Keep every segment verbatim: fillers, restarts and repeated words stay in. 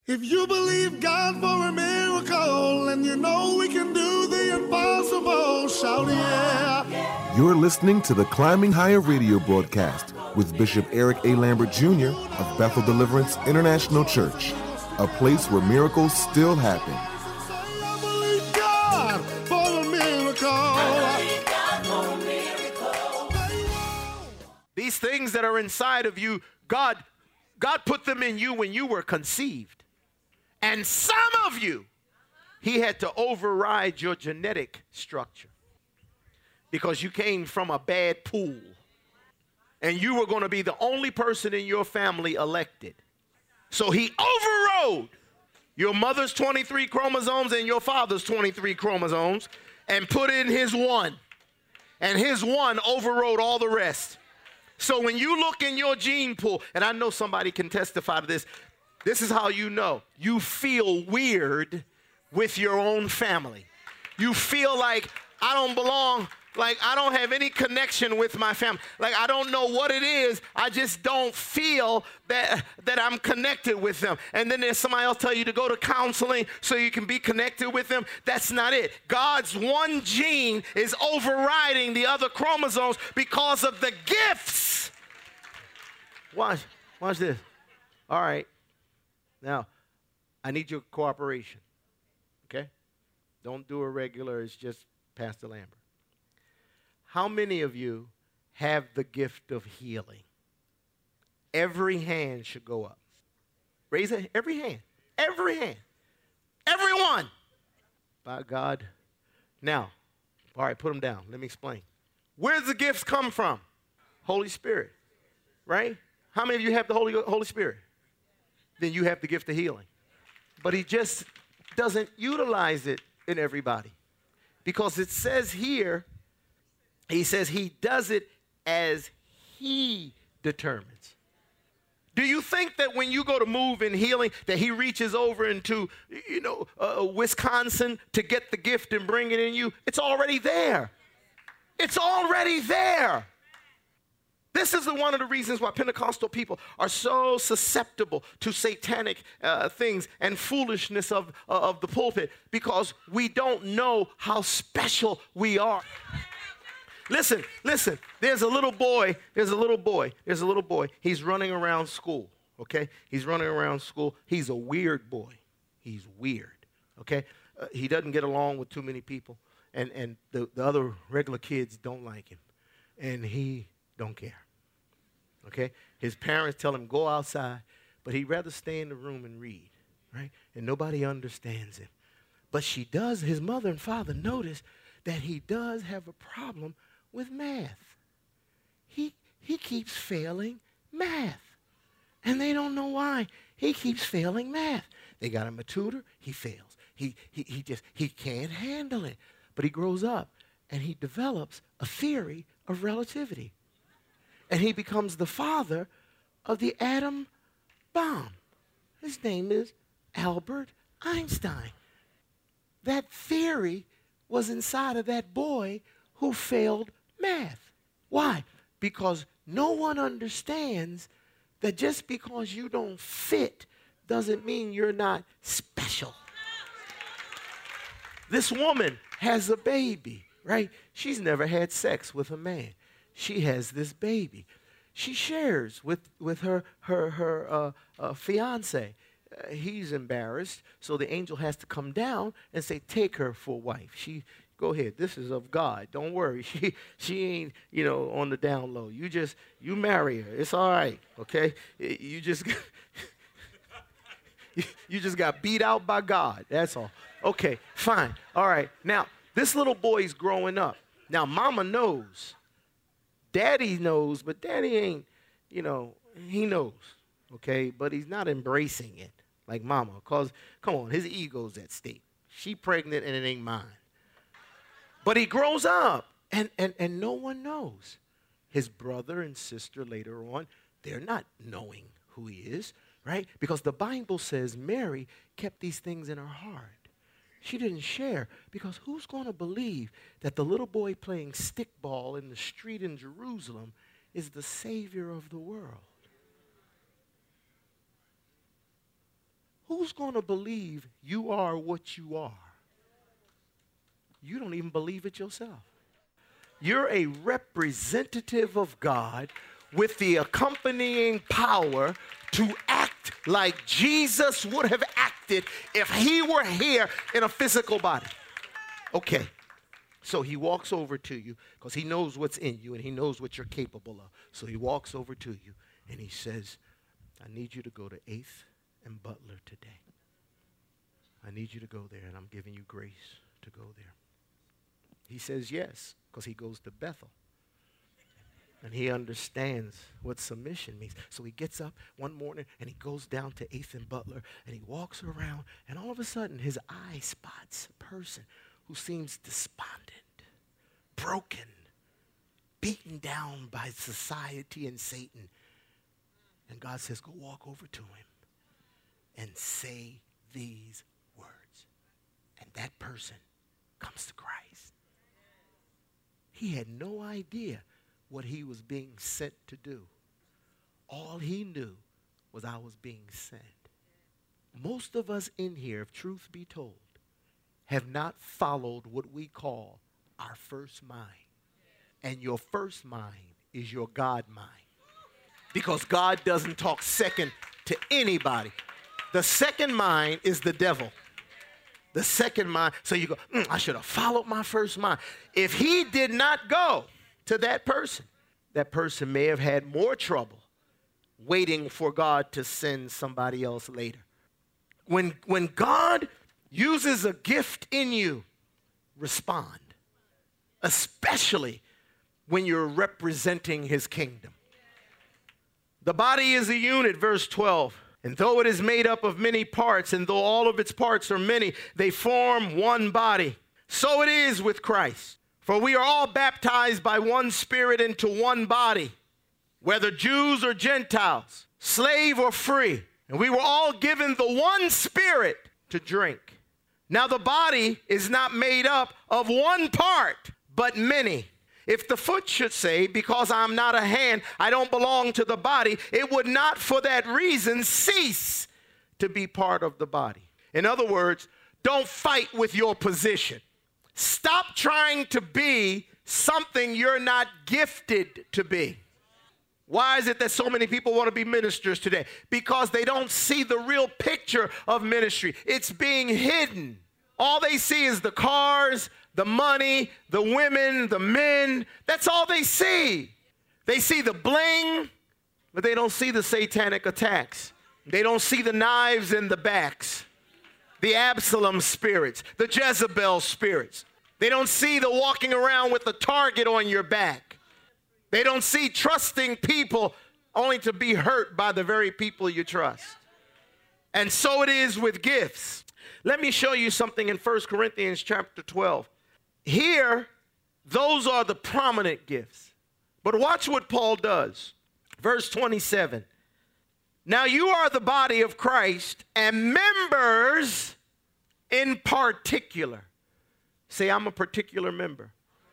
If you believe God for a miracle and you know we can do the impossible, shout yeah. You're listening to the Climbing Higher radio broadcast with Bishop Eric A. Lambert Junior of Bethel Deliverance International Church, a place where miracles still happen. I believe God for a miracle. I believe God for a miracle. These things that are inside of you, God, God put them in you when you were conceived. And some of you, he had to override your genetic structure because you came from a bad pool. And you were going to be the only person in your family elected. So he overrode your mother's twenty-three chromosomes and your father's twenty-three chromosomes and put in his one. And his one overrode all the rest. So when you look in your gene pool, and I know somebody can testify to this, this is how you know. You feel weird with your own family. You feel like I don't belong, like I don't have any connection with my family. Like I don't know what it is. I just don't feel that, that I'm connected with them. And then there's somebody else tell you to go to counseling so you can be connected with them. That's not it. God's one gene is overriding the other chromosomes because of the gifts. Watch, watch this. All right. Now, I need your cooperation, okay? Don't do a regular, it's just Pastor Lambert. How many of you have the gift of healing? Every hand should go up. Raise it, every hand, every hand, everyone. By God. Now, all right, put them down. Let me explain. Where does the gifts come from? Holy Spirit, right? How many of you have the Holy, Holy Spirit? Then you have the gift of healing. But he just doesn't utilize it in everybody. Because it says here, he says he does it as he determines. Do you think that when you go to move in healing, that he reaches over into, you know, uh, Wisconsin to get the gift and bring it in you? It's already there. It's already there. This is the, one of the reasons why Pentecostal people are so susceptible to satanic uh, things and foolishness of, uh, of the pulpit, because we don't know how special we are. Listen, listen, there's a little boy, there's a little boy, there's a little boy. He's running around school, okay? He's running around school. He's a weird boy. He's weird, okay? Uh, he doesn't get along with too many people, and, and the, the other regular kids don't like him, and he don't care. Okay? His parents tell him, go outside, but he'd rather stay in the room and read, right? And nobody understands him. But she does, his mother and father notice that he does have a problem with math. He, he keeps failing math. And they don't know why. He keeps failing math. They got him a tutor, he fails. He, he, he just, he can't handle it. But he grows up and he develops a theory of relativity. And he becomes the father of the atom bomb. His name is Albert Einstein. That theory was inside of that boy who failed math. Why? Because no one understands that just because you don't fit doesn't mean you're not special. This woman has a baby, right? She's never had sex with a man. She has this baby. She shares with, with her, her, her uh, uh, fiance. Uh, he's embarrassed, so the angel has to come down and say, take her for wife. She, go ahead, this is of God. Don't worry. She, she ain't, you know, on the down low. You just, you marry her. It's all right, okay? You just, you just got beat out by God. That's all. Okay, fine. All right. Now, this little boy's growing up. Now, mama knows. Daddy knows, but daddy ain't, you know, he knows, okay? But he's not embracing it like mama, because, come on, his ego's at stake. She pregnant and it ain't mine. But he grows up, and, and, and no one knows. His brother and sister later on, they're not knowing who he is, right? Because the Bible says Mary kept these things in her heart. She didn't share, because who's going to believe that the little boy playing stickball in the street in Jerusalem is the Savior of the world? Who's going to believe you are what you are? You don't even believe it yourself. You're a representative of God with the accompanying power to act like Jesus would have acted if he were here in a physical body. Okay, so he walks over to you because he knows what's in you and he knows what you're capable of. So he walks over to you and he says, I need you to go to eighth and Butler today. I need you to go there, and I'm giving you grace to go there. He says yes, because he goes to Bethel. And he understands what submission means. So he gets up one morning, and he goes down to eighth and Butler, and he walks around, and all of a sudden, his eye spots a person who seems despondent, broken, beaten down by society and Satan. And God says, go walk over to him and say these words. And that person comes to Christ. He had no idea what he was being sent to do. All he knew was I was being sent. Most of us in here, if truth be told, have not followed what we call our first mind. And your first mind is your God mind. Because God doesn't talk second to anybody. The second mind is the devil. The second mind, so you go, mm, I should have followed my first mind. If he did not go to that person, that person may have had more trouble waiting for God to send somebody else later. When, when God uses a gift in you, respond, especially when you're representing his kingdom. The body is a unit, verse twelve. And though it is made up of many parts, and though all of its parts are many, they form one body. So it is with Christ. For we are all baptized by one Spirit into one body, whether Jews or Gentiles, slave or free. And we were all given the one Spirit to drink. Now the body is not made up of one part, but many. If the foot should say, because I'm not a hand, I don't belong to the body, it would not for that reason cease to be part of the body. In other words, don't fight with your position. Stop trying to be something you're not gifted to be. Why is it that so many people want to be ministers today? Because they don't see the real picture of ministry. It's being hidden. All they see is the cars, the money, the women, the men. That's all they see. They see the bling, but they don't see the satanic attacks. They don't see the knives in the backs, the Absalom spirits, the Jezebel spirits. They don't see the walking around with a target on your back. They don't see trusting people only to be hurt by the very people you trust. And so it is with gifts. Let me show you something in First Corinthians chapter twelve. Here, those are the prominent gifts. But watch what Paul does. Verse twenty-seven. Now you are the body of Christ and members in particular. Say, I'm a particular member.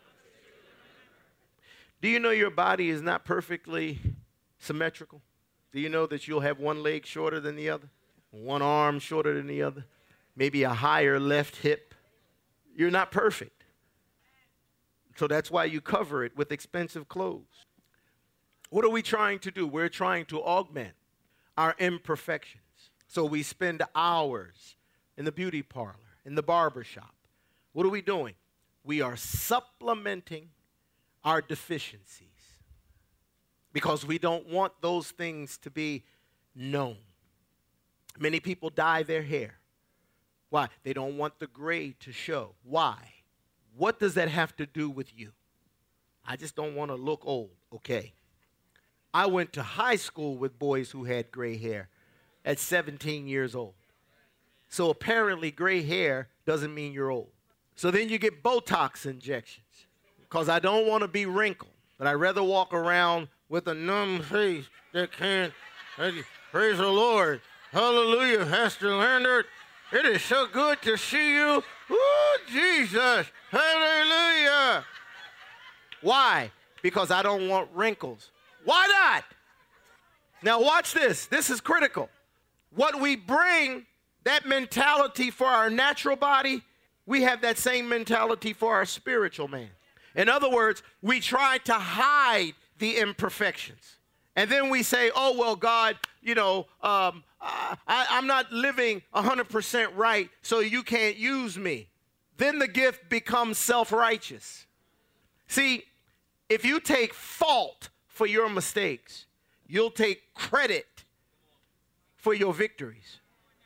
Do you know your body is not perfectly symmetrical? Do you know that you'll have one leg shorter than the other? One arm shorter than the other? Maybe a higher left hip. You're not perfect. So that's why you cover it with expensive clothes. What are we trying to do? We're trying to augment our imperfections. So we spend hours in the beauty parlor, in the barber shop. What are we doing? We are supplementing our deficiencies because we don't want those things to be known. Many people dye their hair. Why? They don't want the gray to show. Why? What does that have to do with you? I just don't want to look old. Okay. I went to high school with boys who had gray hair at seventeen years old. So apparently gray hair doesn't mean you're old. So then you get Botox injections because I don't want to be wrinkled, but I'd rather walk around with a numb face that can't. Praise the Lord. Hallelujah, Pastor Leonard. It is so good to see you. Oh, Jesus. Hallelujah. Why? Because I don't want wrinkles. Why not? Now watch this. This is critical. What we bring that mentality for our natural body, we have that same mentality for our spiritual man. In other words, we try to hide the imperfections. And then we say, oh, well, God, you know, um, I, I'm not living one hundred percent right, so you can't use me. Then the gift becomes self-righteous. See, if you take fault for your mistakes, you'll take credit for your victories.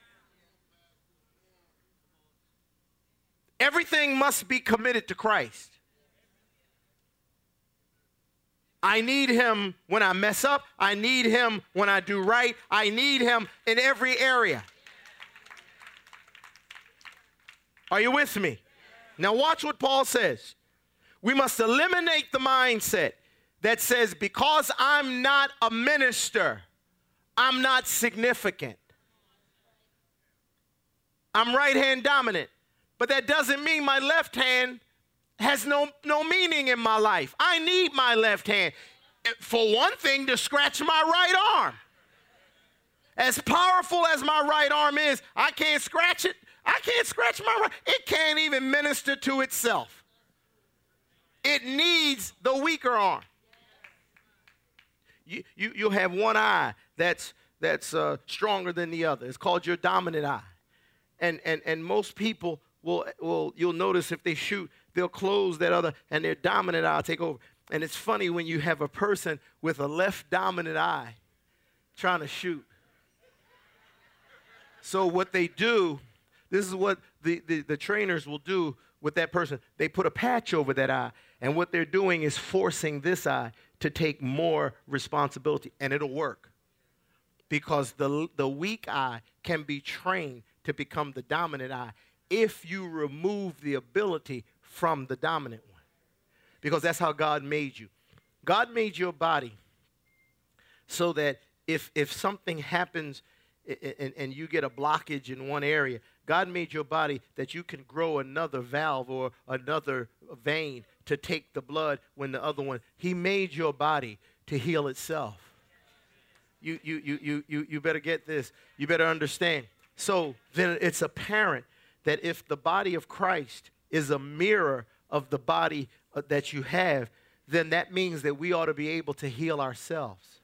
Everything must be committed to Christ. I need him when I mess up. I need him when I do right. I need him in every area. Are you with me? Now watch what Paul says. We must eliminate the mindset that says, because I'm not a minister, I'm not significant. I'm right-hand dominant, but that doesn't mean my left hand has no, no meaning in my life. I need my left hand, for one thing, to scratch my right arm. As powerful as my right arm is, I can't scratch it. I can't scratch my right. It can't even minister to itself. It needs the weaker arm. You, you, you'll have one eye that's, that's uh, stronger than the other. It's called your dominant eye. And, and, and most people will, will, you'll notice if they shoot, they'll close that other, and their dominant eye will take over. And it's funny when you have a person with a left dominant eye trying to shoot. So what they do, this is what the, the, the trainers will do with that person. They put a patch over that eye, and what they're doing is forcing this eye to take more responsibility, and it'll work. Because the, the weak eye can be trained to become the dominant eye if you remove the ability from the dominant one. Because that's how God made you. God made your body so that if, if something happens and, and you get a blockage in one area, God made your body that you can grow another valve or another vein to take the blood when the other one. He made your body to heal itself. You, you, you, you, you, you better get this. You better understand. So then it's apparent that if the body of Christ is a mirror of the body uh, that you have, then that means that we ought to be able to heal ourselves.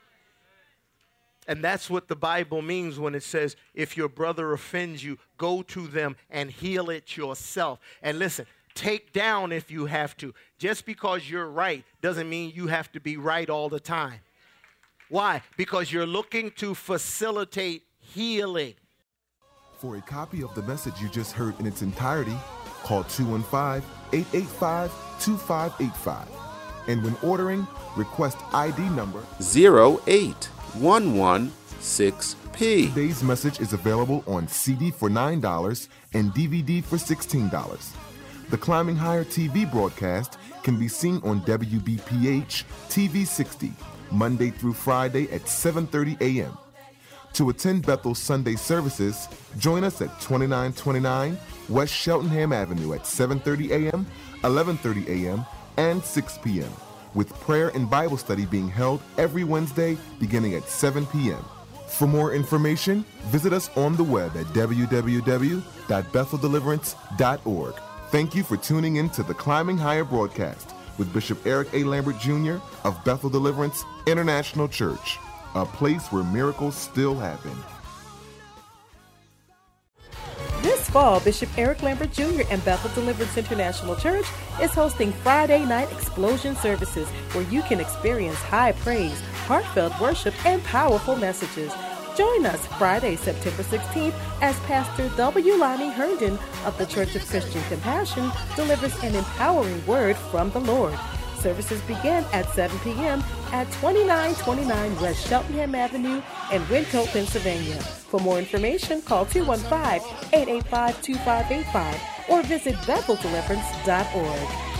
And that's what the Bible means when it says, if your brother offends you, go to them and heal it yourself. And listen, take down if you have to. Just because you're right doesn't mean you have to be right all the time. Why? Because you're looking to facilitate healing. For a copy of the message you just heard in its entirety, call two one five, eight eight five, two five eight five. And when ordering, request I D number zero eight one one six P. Today's message is available on C D for nine dollars and D V D for sixteen dollars. The Climbing Higher T V broadcast can be seen on W B P H T V sixty, Monday through Friday at seven thirty a.m. To attend Bethel's Sunday services, join us at twenty-nine twenty-nine West Cheltenham Avenue at seven thirty a.m., eleven thirty a.m., and six p.m., with prayer and Bible study being held every Wednesday beginning at seven p.m. For more information, visit us on the web at w w w dot bethel deliverance dot org. Thank you for tuning in to the Climbing Higher broadcast with Bishop Eric A. Lambert Junior of Bethel Deliverance International Church, a place where miracles still happen. This fall, Bishop Eric Lambert Junior and Bethel Deliverance International Church is hosting Friday night explosion services where you can experience high praise, heartfelt worship, and powerful messages. Join us Friday, September sixteenth, as Pastor W. Lonnie Herndon of the Church of Christian Compassion delivers an empowering word from the Lord. Services begin at seven p.m. at twenty-nine twenty-nine West Cheltenham Avenue in Wyncote, Pennsylvania. For more information, call two one five, eight eight five, two five eight five or visit bethel deliverance dot org.